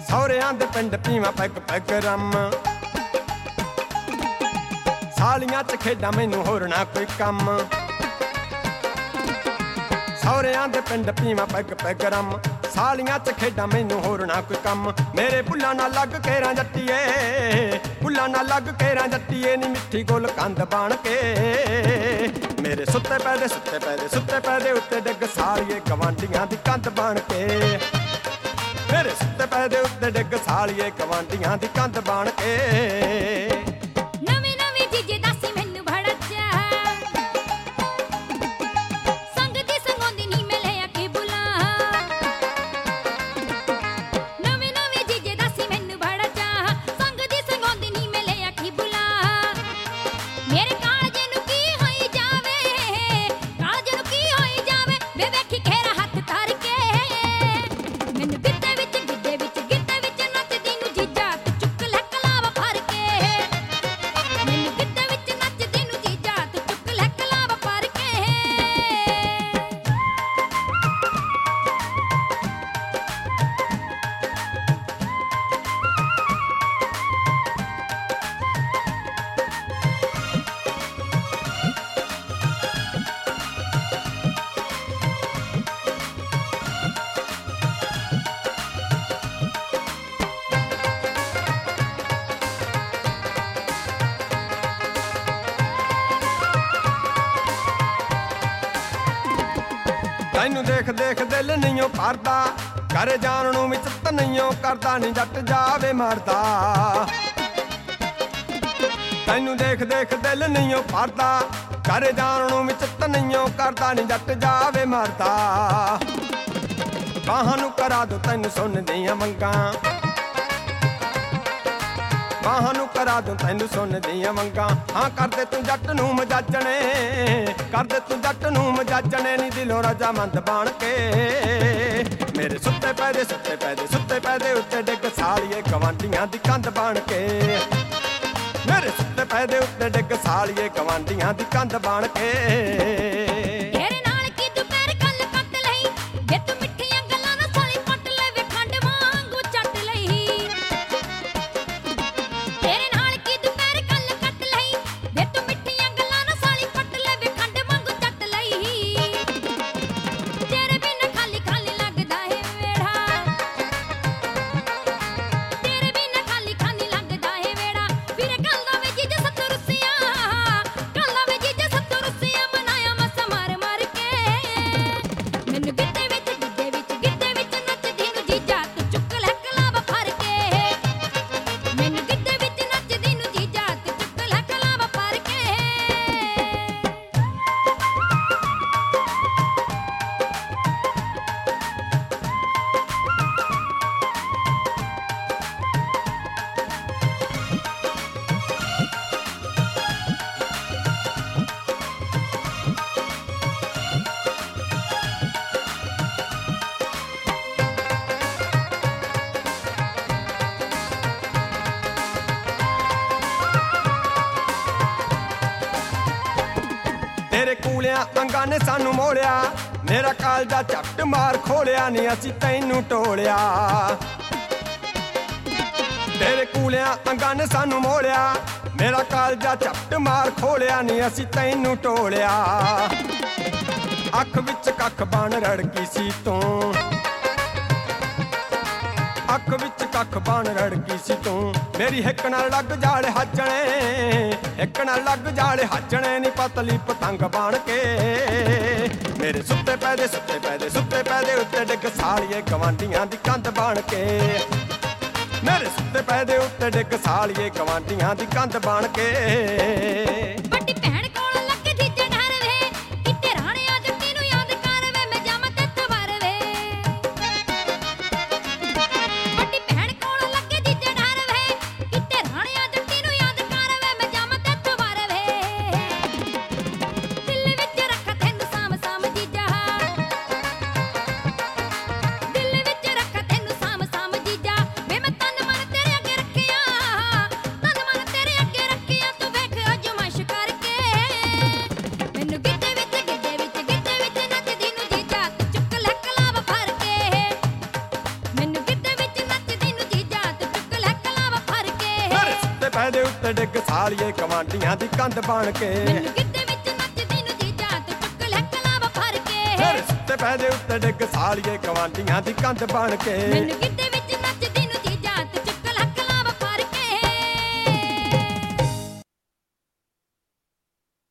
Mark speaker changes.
Speaker 1: ਸਹੁਰਿਆਂ ਦੇ ਪਿੰਡ ਪੀਵਾਂ ਪੈਗ ਪੈਗ ਰੰਮ ਸਾਲੀਆਂ ਚ ਖੇਡਾਂ ਮੈਨੂੰ ਹੋਰ ਨਾ ਕੋਈ ਕੰਮ ਸਹੁਰਿਆਂ ਦੇ ਪਿੰਡ ਪੀਵਾਂ ਪੈਗ ਪੈਗ ਰੰਮ ਸਾਲੀਆਂ ਚ ਖੇਡਾਂ ਮੈਨੂੰ ਹੋਰ ਨਾ ਕੋਈ ਕੰਮ ਮੇਰੇ ਬੁੱਲਾਂ ਨਾਲ ਲੱਗ ਕੇਰਾਂ ਜੱਟੀਏ ਬੁੱਲਾਂ ਨਾਲ ਲੱਗ ਕੇਰਾਂ ਜੱਟੀਏ ਨੀ ਮਿੱਠੀ ਗੁੱਲ ਕੰਧ ਬਣ ਕੇ ਮੇਰੇ ਸੁੱਤੇ ਪੈ ਦੇ ਸੁੱਤੇ ਪੈ ਦੇ ਸੁੱਤੇ ਪੈ ਦੇ ਉੱਤੇ ਡਿੱਗ ਸਾਲੀਏ ਗਵਾਂਢੀਆਂ ਦੀ ਕੰਧ ਬਣ ਕੇ ਮੇਰੇ ਸੁੱਤੇ ਪੈ ਦੇ ਉੱਤੇ ਡਿੱਗ ਸਾਲੀਏ ਗਵਾਂਢੀਆਂ ਦੀ ਕੰਧ ਬਣ ਕੇ ਤੈਨੂੰ ਦੇਖ ਦੇਖ ਦਿਲ ਨਹੀਂਓ ਭਰਦਾ ਘਰੇ ਜਾਣ ਨੂੰ ਵੀ ਚਿੱਤ ਨਹੀਂਓ ਕਰਦਾ ਨੀ ਜੱਟ ਜਾਵੇ ਮਰਦਾ ਤੈਨੂੰ ਦੇਖ ਦੇਖ ਦਿਲ ਨਹੀਂਓ ਭਰਦਾ ਘਰੇ ਜਾਣ ਨੂੰ ਵੀ ਚਿੱਤ ਨਹੀਂਓ ਕਰਦਾ ਨੀ ਜੱਟ ਜਾਵੇ ਮਰਦਾ ਬਾਹਾਂ ਨੂੰ ਕਰਾ ਦੋ ਤੈਨੂੰ ਸੁਣਦੀਆਂ ਮੰਗਾਂ ਬਾਹਾਂ ਨੂੰ ਕਰਾ ਦੂੰ ਤੈਨੂੰ ਸੁਣਦੀਆਂ ਮੰਗਾਂ ਹਾਂ ਕਰਦੇ ਤੂੰ ਜੱਟ ਨੂੰ ਮਜਾਜਣੇ ਕਰਦੇ ਤੂੰ ਜੱਟ ਨੂੰ ਮਜਾਜਣੇ ਨੀ ਦਿਲੋਂ ਰਜਾਮੰਦ ਬਣ ਕੇ ਮੇਰੇ ਸੁੱਤੇ ਪੈ ਦੇ ਸੁੱਤੇ ਪੈ ਦੇ ਸੁੱਤੇ ਪੈ ਦੇ ਉੱਤੇ ਡਿੱਗ ਸਾਲੀਏ ਗਵਾਂਢੀਆਂ ਦੀ ਕੰਧ ਬਣ ਕੇ ਮੇਰੇ ਸੁੱਤੇ ਪੈ ਦੇ ਉੱਤੇ ਡਿੱਗ ਸਾਲੀਏ ਗਵਾਂਢੀਆਂ ਦੀ ਕੰਧ ਬਣ ਕੇ ਤੇਰੇ ਕੂਲਿਆਂ ਅੰਗਾਂ ਨੇ ਸਾਨੂੰ ਮੋੜਿਆ ਮੇਰਾ ਕਾਲਜਾ ਝੱਟ ਮਾਰ ਖੋਲਿਆ ਨੀ ਅਸੀਂ ਤੈਨੂੰ ਟੋਲਿਆ ਤੇਰੇ ਕੂਲਿਆਂ ਅੰਗਾਂ ਨੇ ਸਾਨੂੰ ਮੋੜਿਆ ਮੇਰਾ ਕਾਲਜਾ ਝੱਟ ਮਾਰ ਖੋਲਿਆ ਨੀ ਅਸੀਂ ਤੈਨੂੰ ਟੋਲਿਆ ਅੱਖ ਵਿੱਚ ਕੱਖ ਬਣ ਰੜਕੀ ਸੀ ਤੂੰ ਅੱਖ ਵਿੱਚ ਕੱਖ ਬਣ ਰੜਕੀ ਸੀ ਤੂੰ ਮੇਰੀ ਹਿੱਕ ਨਾਲ ਲੱਗ ਜਾਲੇ ਹੱਜਣੇ ਹਿੱਕ ਨਾਲ ਲੱਗ ਜਾਲੇ ਹੱਜਣੇ ਨੀ ਪਤਲੀ ਪਤੰਗ ਬਣ ਕੇ ਮੇਰੇ ਸੁੱਤੇ ਪੈ ਦੇ ਸੁੱਤੇ ਪੈ ਦੇ ਸੁੱਤੇ ਪੈ ਦੇ ਉੱਤੇ ਡਿੱਗ ਸਾਲੀਏ ਗਵਾਂਢੀਆਂ ਦੀ ਕੰਧ ਬਣ ਕੇ ਮੇਰੇ ਸੁੱਤੇ ਪੈ ਦੇ ਉੱਤੇ ਡਿੱਗ ਸਾਲੀਏ ਗਵਾਂਢੀਆਂ ਦੀ ਕੰਧ ਬਣ ਕੇ ਪੈ ਦੇ ਉੱਤੇ ਡਿੱਗ ਸਾਲੀਏ ਕਵਾਂਡੀਆਂ ਦੀ ਕੰਧ ਬਣ ਕੇ
Speaker 2: ਮੈਨੂੰ ਗਿੱਧੇ ਵਿੱਚ ਨੱਚਦੀ ਨੂੰ ਜੀਜਾ ਤੂੰ ਚੁੱਕ ਲੈ ਕਲਾਵਾ ਫੜ ਕੇ
Speaker 1: ਮੇਰੇ ਸੁੱਤੇ ਪੈ ਦੇ ਉੱਤੇ ਡਿੱਗ ਸਾਲੀਏ ਕਵਾਂਡੀਆਂ ਦੀ ਕੰਧ ਬਣ ਕੇ
Speaker 2: ਮੈਨੂੰ ਗਿੱਧੇ